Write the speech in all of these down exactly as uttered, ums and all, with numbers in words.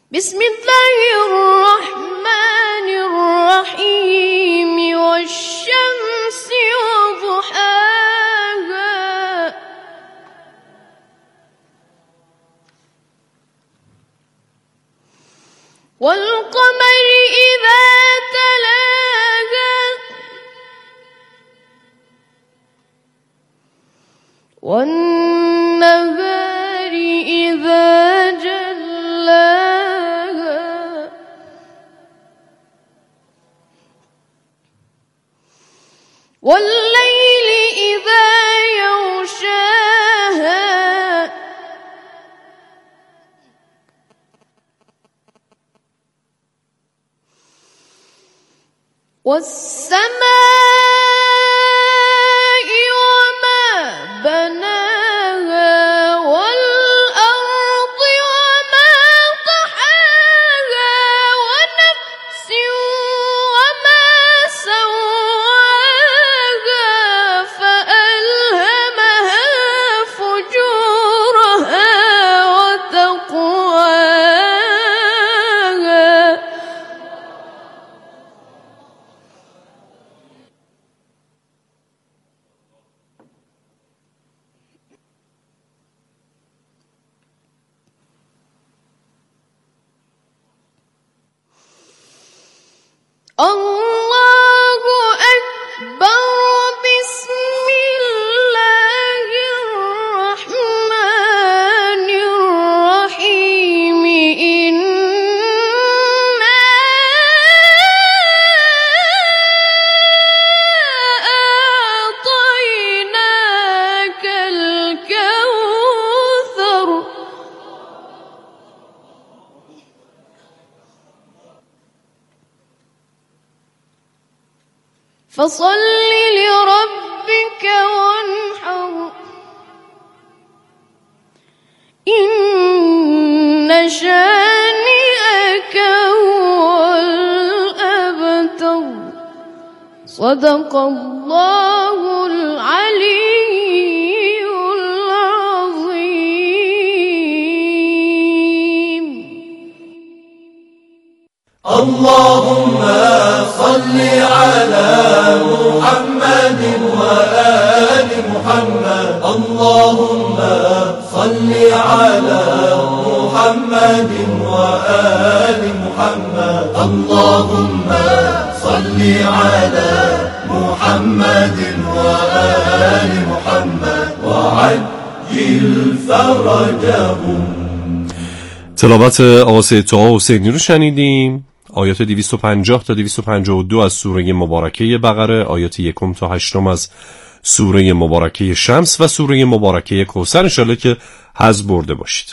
بسم الله الرحمن الرحيم والشمس وضحاها والقمر إذا تلاها والنهار إذا جلاها والليل إذا يغشاها والسماء وما بناها والأرض وما طحاها ونفس وما سواها فألهمها فجورها وتقواها الله أكبر بسم الله الرحمن الرحيم إنا أعطيناك الكوثر فصل لربك وانحر إن شانئك هو الأبتر صدق الله العلي العظيم. اللهم صل على محمد وآل محمد. اللهم صل على محمد وآل محمد. اللهم صل على محمد وآل محمد وعجل فرجهم. تلاوت آقا سید طاها حسینی رو شنیدیم. آیات دویست و پنجاه تا دویست و پنجاه و دو از سوره مبارکه بقره، آیات یکم تا هشتم از سوره مبارکه شمس و سوره مبارکه کوثر. انشالله که حظ برده باشید.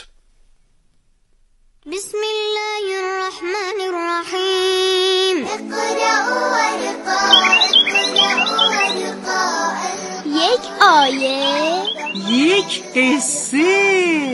بسم الله الرحمن الرحیم. اقرأ ورقاء اقرأ ورقاء. یک آیه، یک قصه.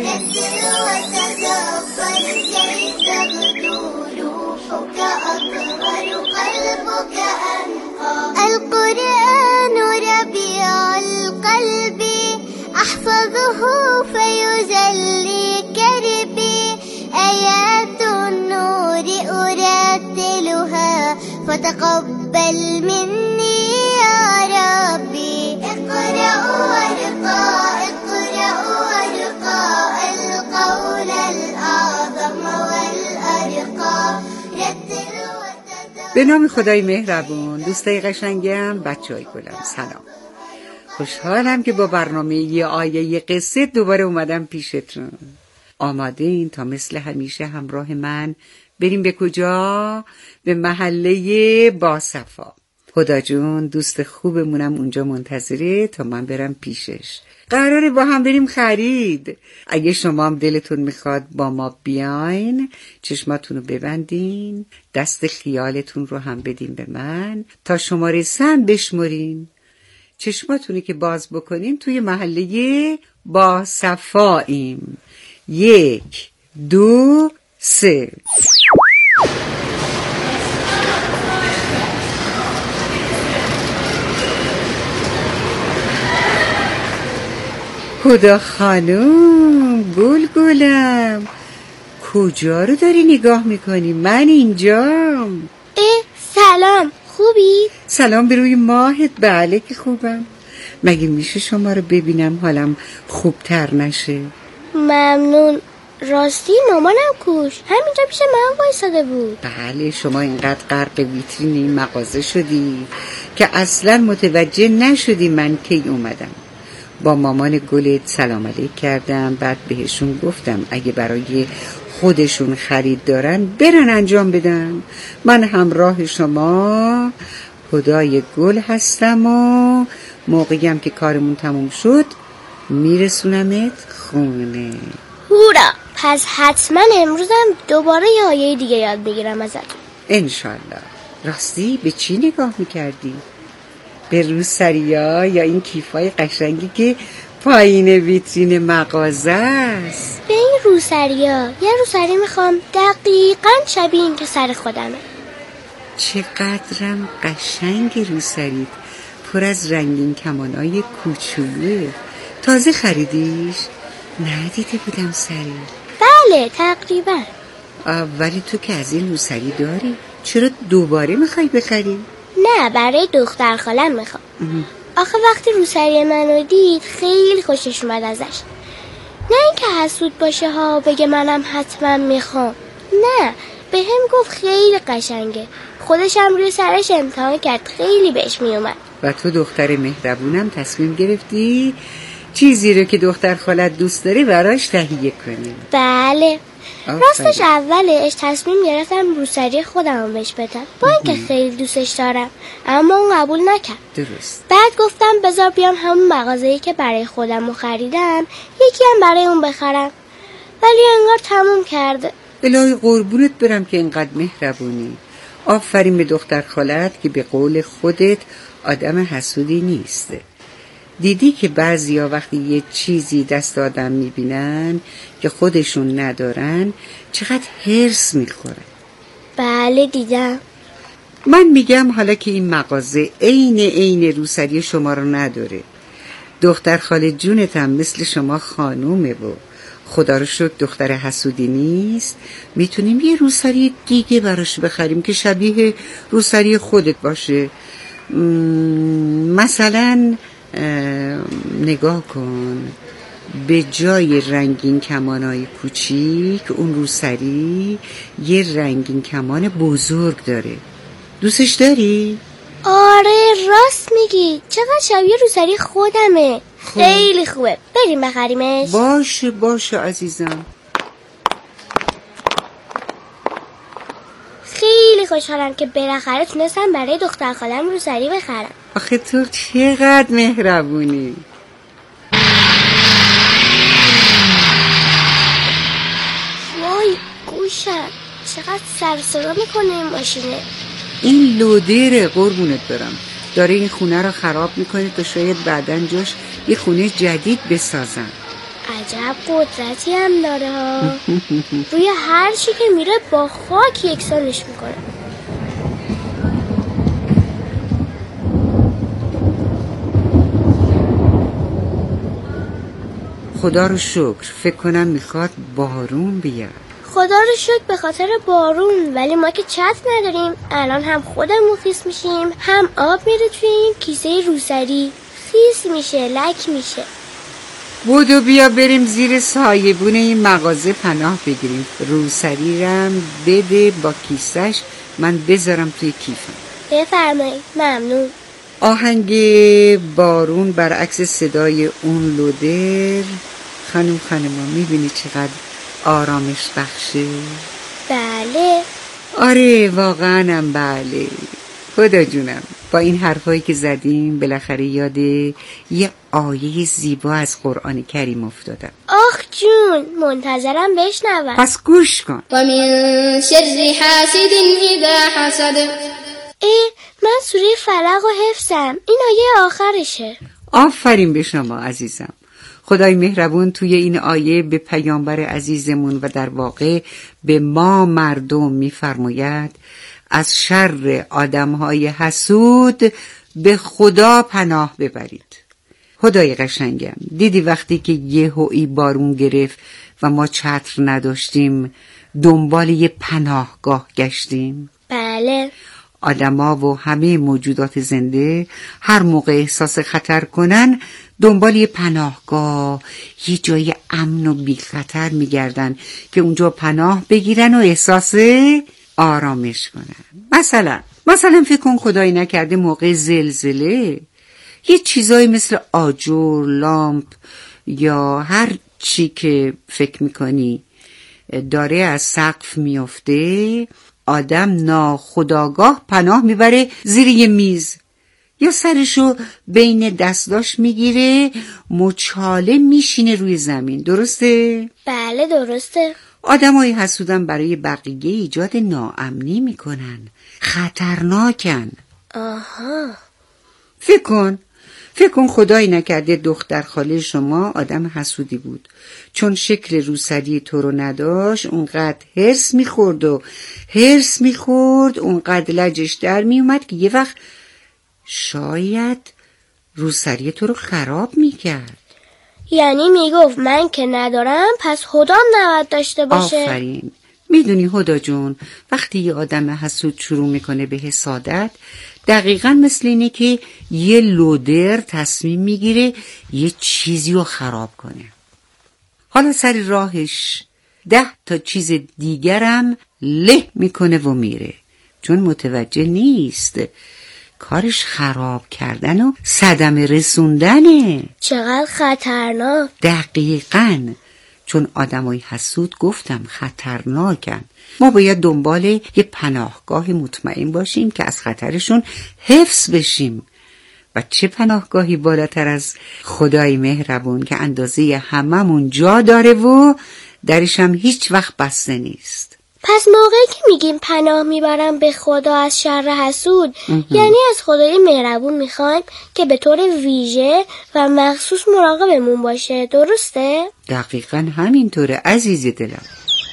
القرآن ربيع القلب أحفظه فيجلي كربي آيات النور أرتلها فتقبل مني يا ربي. اقرأ ورقاء اقرأ ورقاء القول الأعظم والأرقى رتل. به نام خدای مهربون. دوستای قشنگم، بچه‌های گلم، سلام. خوشحالم که با برنامه یه آیه یه قصه دوباره اومدم پیشتون. آماده این تا مثل همیشه همراه من بریم به کجا؟ به محله باصفا. خدا جون دوست خوبمونم اونجا منتظره تا من برم پیشش. قراره با هم بریم خرید. اگه شما هم دلتون میخواد با ما بیاین، چشماتون رو ببندین، دست خیالتون رو هم بدین به من تا شماره سن بشمرین. چشماتونی که باز بکنین توی محله باصفاییم. یک، دو، سه. هدا خانم، گل گلم، کجا رو داری نگاه میکنی؟ من اینجام. اه سلام، خوبی؟ سلام به روی ماهت. بله که خوبم. مگه میشه شما رو ببینم حالم خوبتر نشه؟ ممنون. راستی مامانم کوش؟ همینجا پیش من وایساده بود. بله، شما اینقدر غرق ویترین این مغازه شدی که اصلا متوجه نشدی من کی اومدم. با مامان گلت سلام علیک کردم، بعد بهشون گفتم اگه برای خودشون خرید دارن برن انجام بدن. من همراه شما خدای گل هستم و موقعیم که کارمون تموم شد میرسونمت خونه. هورا، پس حتما امروزم دوباره یه آیه دیگه یاد بگیرم ازت. انشالله. راستی به چی نگاه میکردی؟ به روسریا یا این کیفای قشنگی که پایین ویترین مغازه است؟ به این روسریا. یه روسری میخوام دقیقاً شبیه این که سر خودمه. چقدرم قشنگ روسریت، پر از رنگین کمانای کوچولوه. تازه خریدیش؟ ندیده بودم سری. بله تقریبا. ولی تو که از این روسری داری، چرا دوباره میخوای بخری؟ نه، برای دختر خالم میخوام. آخه وقتی روسری منو دید خیلی خوشش اومد ازش. نه اینکه حسود باشه ها بگه منم حتما میخوام. نه، به هم گفت خیلی قشنگه. خودش هم روی سرش امتحان کرد، خیلی بهش میومد. و تو دختر مهربونم تصمیم گرفتی چیزی رو که دختر خالت دوست داره براش تهیه کنی؟ بله. راستش اولش تصمیم گرفتم روسری خودم رو بهش بدم، با اینکه خیلی دوستش دارم، اما اون قبول نکرد. درست. بعد گفتم بذار بیام همون مغازه‌ای که برای خودم رو خریدم یکی هم برای اون بخرم، ولی انگار تموم کرده. الهی قربونت برم که اینقدر مهربونی. آفرین به دختر خالت که به قول خودت آدم حسودی نیسته. دیدی که بعضیا وقتی یه چیزی دست آدم میبینن که خودشون ندارن چقدر هرس میخورن؟ بله دیدم. من میگم حالا که این مغازه عین عین روسری شما رو نداره، دختر خاله جونتم مثل شما خانومه و خدا رو شکر دختر حسودی نیست، میتونیم یه روسری دیگه براش بخریم که شبیه روسری خودت باشه. مثلا نگاه کن، به جای رنگین کمانای کوچیک اون روسری یه رنگین کمان بزرگ داره. دوستش داری؟ آره راست میگی، چقدر شبیه روسری خودمه. خوب. خیلی خوبه، بریم بخریمش. باشه باشه عزیزم. خیلی خوشحالم که بالاخره تونستم برای دختر خالم روسری بخرم. آخه تو چقدر مهربونی. وای گوشم، چقدر سر صدا میکنه این ماشینه. این لودره قربونت برم، داره این خونه رو خراب میکنه تا شاید بعدن جاش یه خونه جدید بسازن. عجب قدرتی هم داره ها. روی هر چی که میره با خاک یکسانش میکنه. خدا رو شکر، فکر کنم میخواد بارون بیاد. خدا رو شکر به خاطر بارون، ولی ما که چت نداریم. الان هم خودمون خیس میشیم، هم آب میره توی این کیسه روسری، خیس میشه، لک میشه. بودو بیا بریم زیر سایبون این مغازه پناه بگیریم. روسری رم بده با کیسش، من بذارم توی کیفم. بفرمایید. ممنون. آهنگ بارون برعکس صدای اون لودر. خانم خانما میبینی چقدر آرامش بخشه؟ بله. آره واقعا هم بله. خدا جونم، با این حرفایی که زدیم بالاخره یاد یه آیه زیبا از قرآن کریم افتادم. آخ جون، منتظرم بشنوم. پس گوش کن. و من شر حاسد اذا حسد. ای من سوره فلق و حفظم، این آیه آخرشه. آفرین به شما عزیزم. خدای مهربون توی این آیه به پیامبر عزیزمون و در واقع به ما مردم میفرماید از شر آدمهای حسود به خدا پناه ببرید. خدای قشنگم، دیدی وقتی که یهویی بارون گرفت و ما چتر نداشتیم دنبال یه پناهگاه گشتیم؟ بله. آدما و همه موجودات زنده هر موقع احساس خطر کنن دنبال یه پناهگاه، یه جای امن و بی خطر میگردن که اونجا پناه بگیرن و احساس آرامش کنن. مثلا مثلا فکر کن خدای نکرده موقع زلزله یه چیزایی مثل آجر، لامپ یا هر چی که فکر میکنی داره از سقف میفته، آدم ناخودآگاه پناه میبره زیر یه میز یا سرشو بین دستاش میگیره، مچاله میشینه روی زمین. درسته؟ بله درسته. آدمای حسودن برای بقیه ایجاد ناامنی میکنن، خطرناکن. آها. فکر کن فکر کن خدایی نکرده دختر خاله شما آدم حسودی بود، چون شکل روسری تو رو نداشت اونقدر هرس میخورد و هرس میخورد اونقدر لجش در میومد که یه وقت شاید روسری تو رو خراب میکرد. یعنی میگفت من که ندارم پس خدام نباید داشته باشه. آفرین. میدونی هدا جون، وقتی یه آدم حسود شروع میکنه به حسادت دقیقاً مثل اینه که یه لودر تصمیم میگیره یه چیزی رو خراب کنه. حالا سر راهش ده تا چیز دیگرم له میکنه و میره، چون متوجه نیست کارش خراب کردن و صدمه رسوندنه. چقدر خطرناک. دقیقاً، چون آدمای حسود گفتم خطرناکن. ما باید دنبال یه پناهگاه مطمئن باشیم که از خطرشون حفظ بشیم. و چه پناهگاهی بالاتر از خدای مهربون که اندازه هممون جا داره و درش هم هیچ وقت بسته نیست. پس موقعی که میگیم پناه میبرم به خدا از شر حسود یعنی از خدای مهربون میخوایم که به طور ویژه و مخصوص مراقبمون باشه. درسته؟ دقیقاً همینطوره عزیز دلم.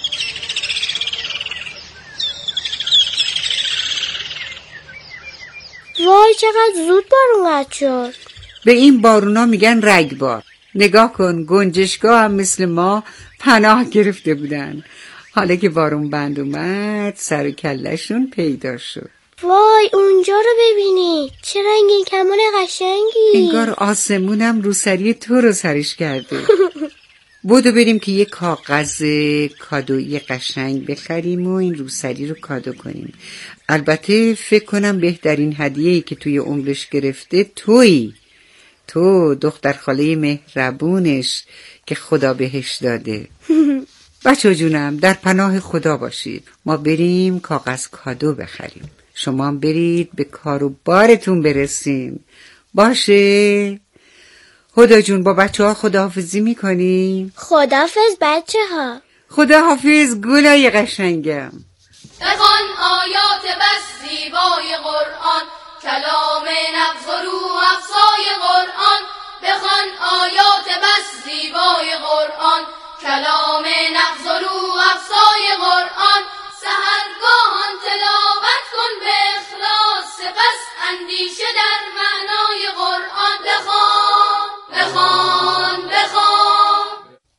وای چقدر زود بارون قطع شد. به این بارونا میگن رگبار. نگاه کن، گنجشگاه هم مثل ما پناه گرفته بودن، حالا که بارون بند اومد سر و کلشون پیدا شد. وای اونجا رو ببینی چه رنگین کمان قشنگی. انگار آسمونم روسری تو رو سرش کرده. بودو بریم که یه کاغذ کادویی قشنگ بخریم و این روسری رو کادو کنیم. البته فکر کنم بهترین هدیه‌ای که توی عمرش گرفته تویی، تو دختر خاله مهربونش که خدا بهش داده. بچه جونم در پناه خدا باشید. ما بریم کاغذ کادو بخریم، شما هم برید به کار و بارتون برسین. باشه؟ هدا جون با بچه ها خداحافظی میکنیم؟ خداحافظ بچه ها. خداحافظ گلای قشنگم. بخوان آیات بس زیبای قرآن، کلام نغز و روح افزای قرآن. بخوان آیات بس زیبای قرآن، کلام نغز و روح افزای قرآن. سحرگاهان تلاوت کن به اخلاص، سپس اندیشه در معنای قرآن. بخوان بخوان بخوان.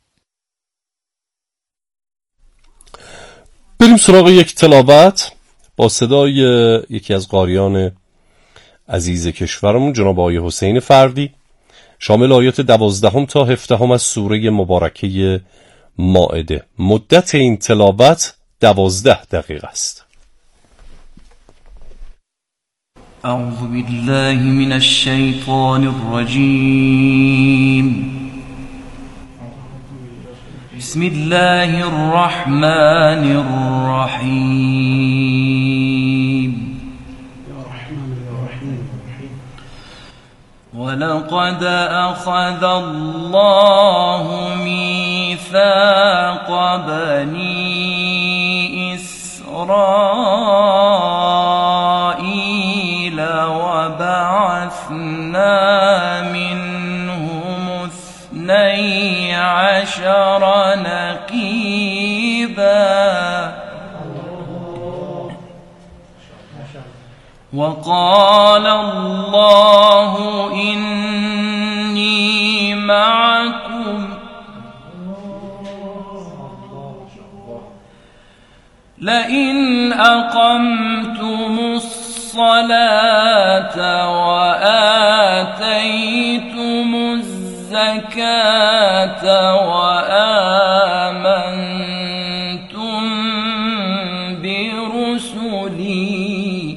بریم سراغ یک تلاوت با صدای یکی از قاریان عزیز کشورمون جناب آقای حسین فردی، شامل آیات دوازدهم تا هفدهم از سوره مبارکه مائده. مدت این تلاوت دوازده دقیقه است. اعوذ بالله من الشیطان الرجیم. بسم الله الرحمن الرحیم. ولقد أخذ الله ميثاق بني إسرائيل وبعثنا منهم اثني عشر نقيبا وقال الله إني معكم فإن أقمتم الصلاة وآتيتم الزكاة وآمنتم برسلي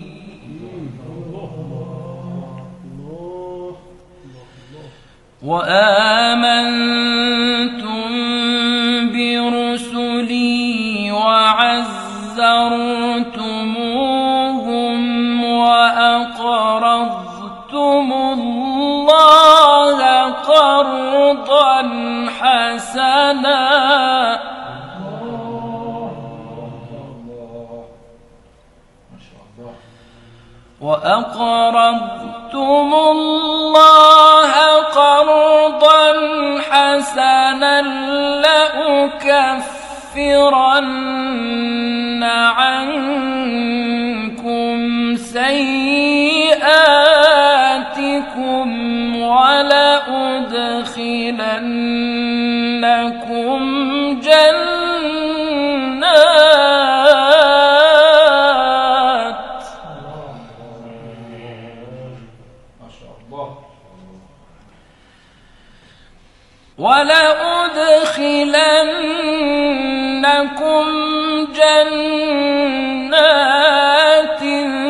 وآمنتم برسلي وعزرتموهم وأقرضتم الله قرضا حسنا وأقرضتم الله قرضا حسنا لأكفرن عنكم سيئاتكم ولأدخلنكم جنات ولأدخلنكم جنات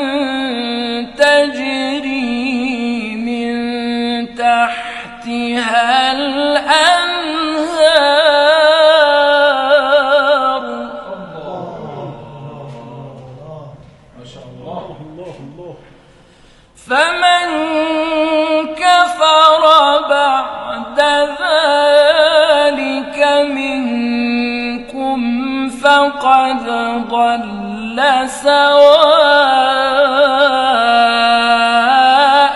تجري من تحتها الأنهار فمن كفر بعد ذلك منكم فقد ضل سواء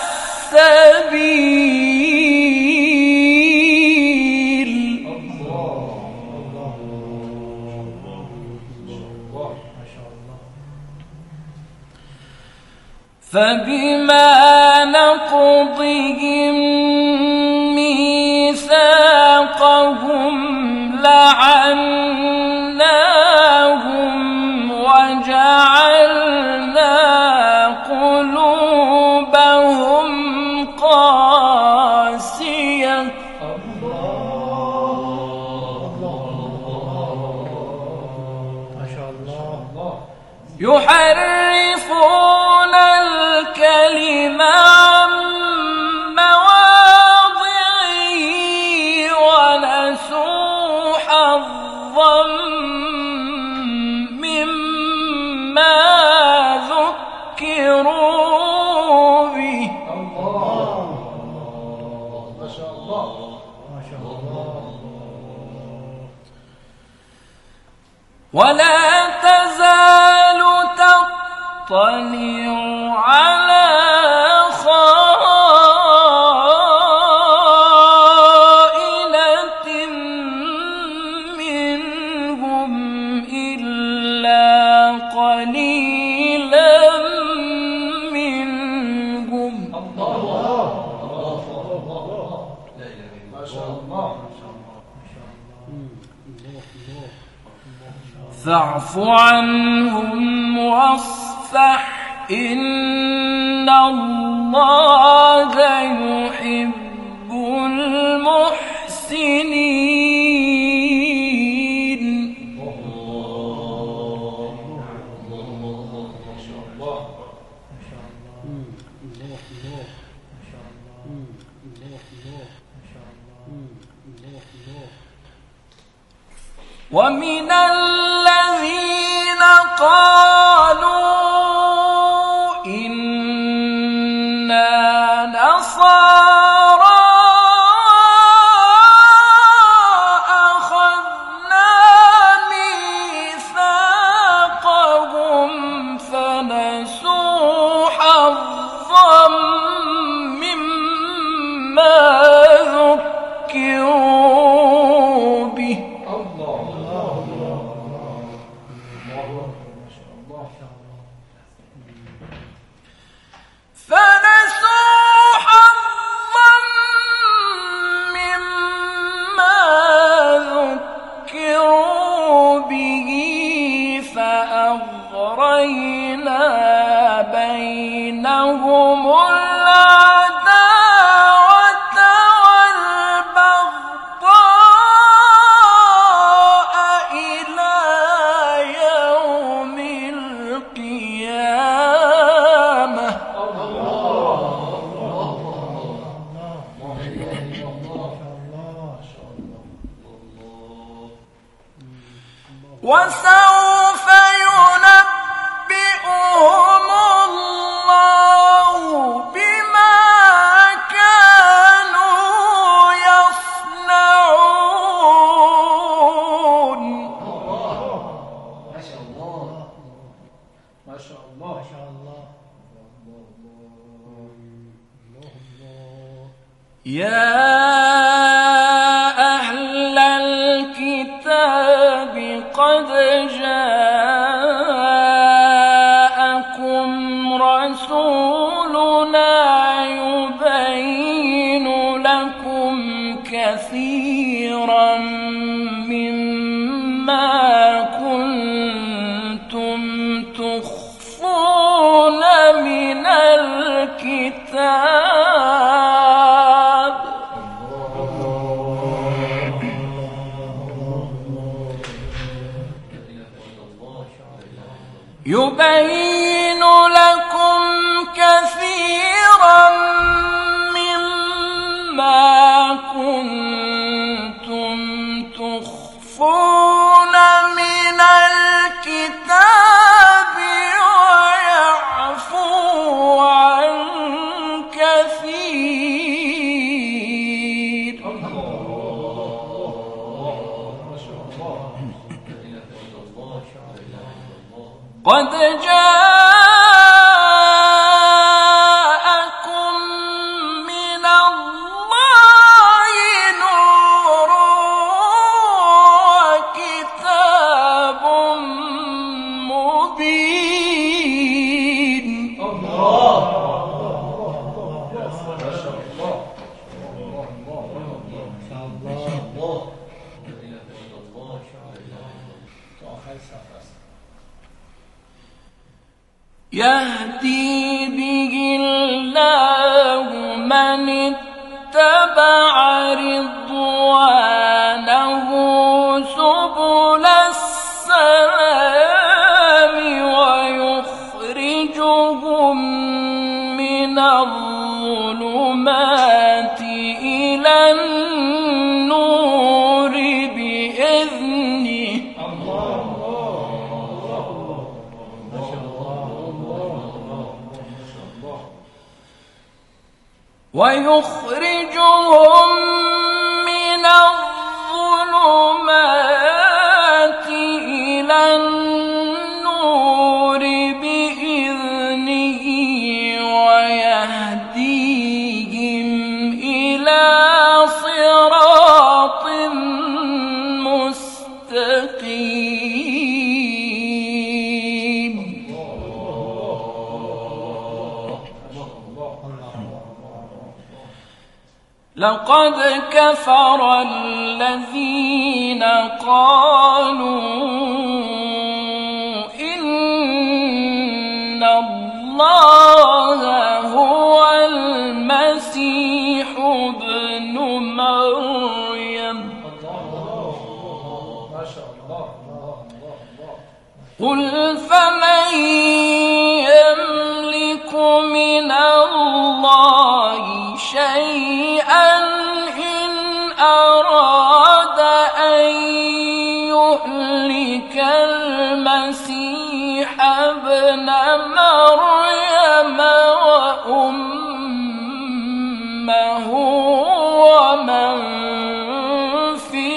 السبيل فبما نقضهم ميثاقهم لعناهم وجعلنا قلوبهم قاسية يحرفون الكلم عن مواضعه ونسوا حظا مما ذكروا به ولا تزال تطلع على خائنة منهم إلا قليلا منهم فاعف عنهم واصفح إن الله يحب المحسنين ومن الذين قالوا إنا نصارى أخذنا ميثاقهم فنسوا حظا مما ذكروا به فنسوا حظا مما ذكروا به فأخذناهم أغرينا بينهم العداوة والبغضاء إلى يوم القيامة. وسوف ينبئهم الله بما كانوا يصنعون. ما شاء الله ما شاء الله ما شاء الله. يا أهل الكتاب قد جاءكم رسولنا يبين لكم كثيرا مما كنتم تخفون من الكتاب. يبين لكم كثيرا مما كنتم تخفون من الكتاب ويعفو عن كثير. قد جاءكم من الله نور وكتاب مبين. الله ما شاء الله يهدي به الله من اتبع رضوانه سبل السلام ويخرجهم من الظلمات إلى النور بإذنه. ويخرجهم من الظلمات إلى النور بإذنه ويهديهم إلى صراط مستقيم. لقد كفر الذين قالوا إن الله هو المسيح ابن مريم. ما شاء الله. قل فمن يملك من الله شيئا إن أراد أن يهلك المسيح ابن مريم وأمه ومن في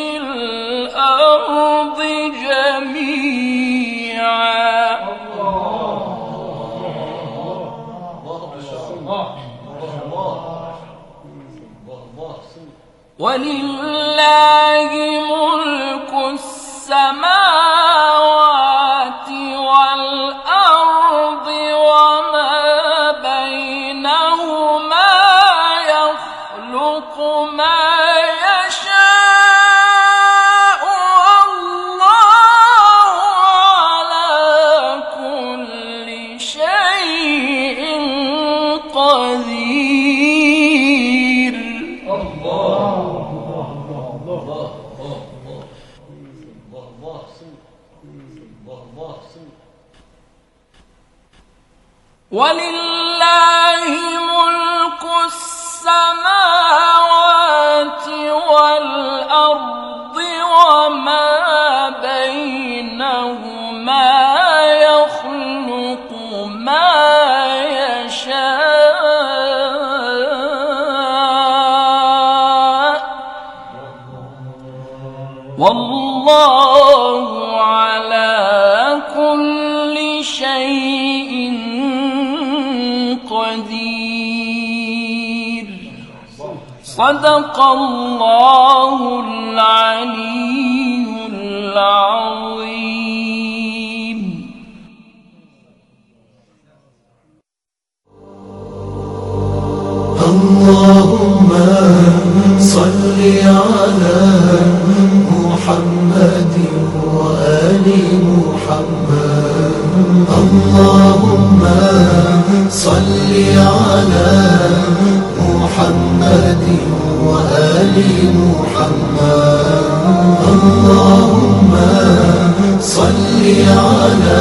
الأرض جميعا. ولله ملك السماوات والأرض وما بينهما يخلق ما يشاء والله على ولله ملك السماوات والأرض وما بينهما يخلق ما يشاء والله على كل شيء قدير. صدق الله العلي العظيم. اللهم صل على محمد وآل محمد. اللهم صل على محمد وآل محمد. اللهم صل على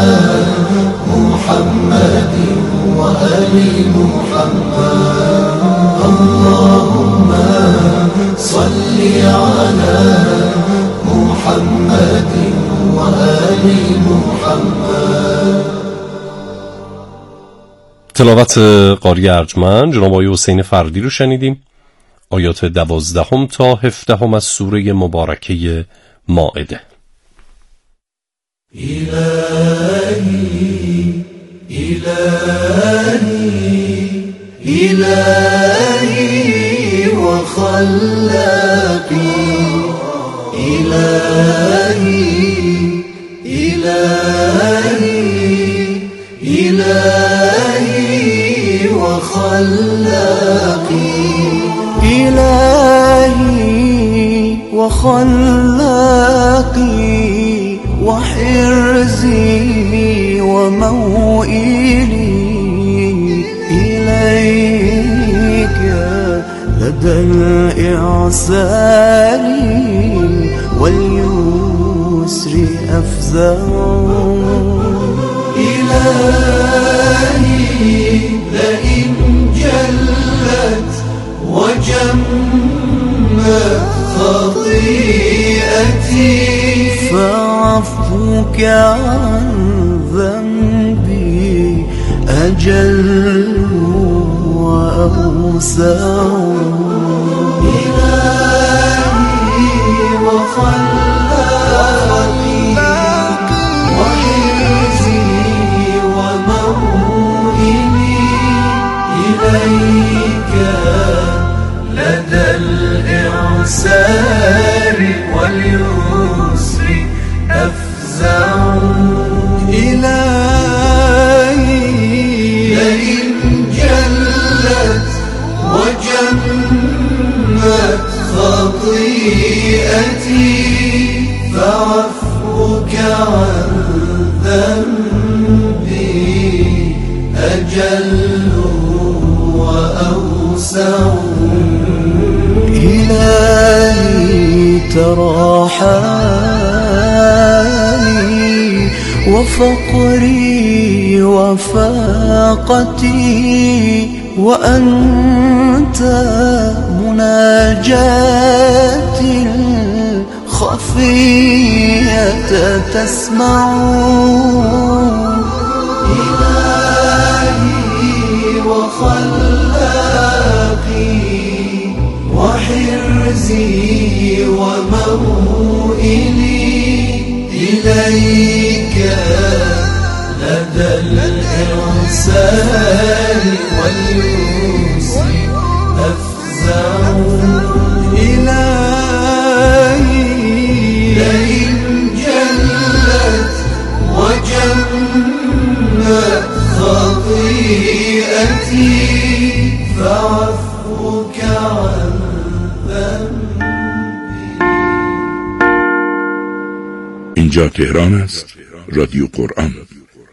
محمد وآل محمد. اللهم صل على محمد وآل محمد. تلاوت قاری ارجمند جناب آقای حسین فردی رو شنیدیم. آیات دوازدهم تا هفدهم از سوره مبارکه مائده. إلهي إلهي إلهي وخلاقي إلهي إلهي إلهي وخلاقي إلهي وخلاقي وحرزي وموئلي إليك لدى الإعسار واليسر أفزع. إلهي لئن جلت وجمت خطيئتي فعفوك عن ذنبي أجل وأوسع. إلهي وخلاقي وحرزي وموئلي إليك لدى الإعسار واليسر أفزع. إلهي لئن جلت وجمت خطيئتي فعفوك عن ذنبي أجل وأوسع. إلهي ترى حالي وفقري وفاقتي وأنت مناجاتي الخفية تسمع. إلهي وخلاقي وحرزي وموئلي إليك لدى الإعسار واليسر أفزع. إلهي لئن جلت وجمت خطيئتي فعفوك عن ذنبي. اینجا تهران است، رادیو قرآن.